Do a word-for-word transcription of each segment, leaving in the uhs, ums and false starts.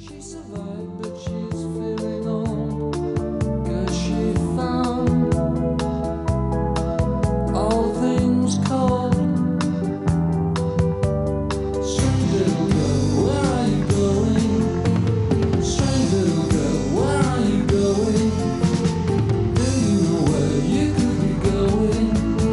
She survived, but she's feeling old, 'cause she found all things cold. Strange little girl, where are you going? Strange little girl, where are you going? Do you know where you could be going?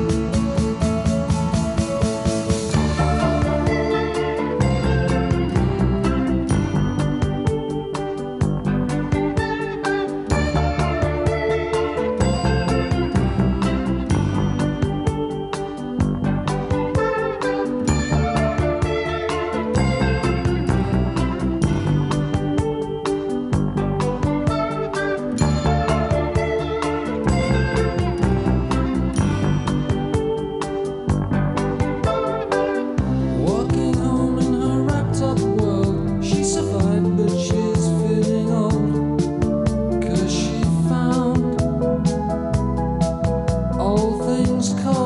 Walking home in her wrapped up world, she survived, but she's feeling old, 'cause she found all things cold.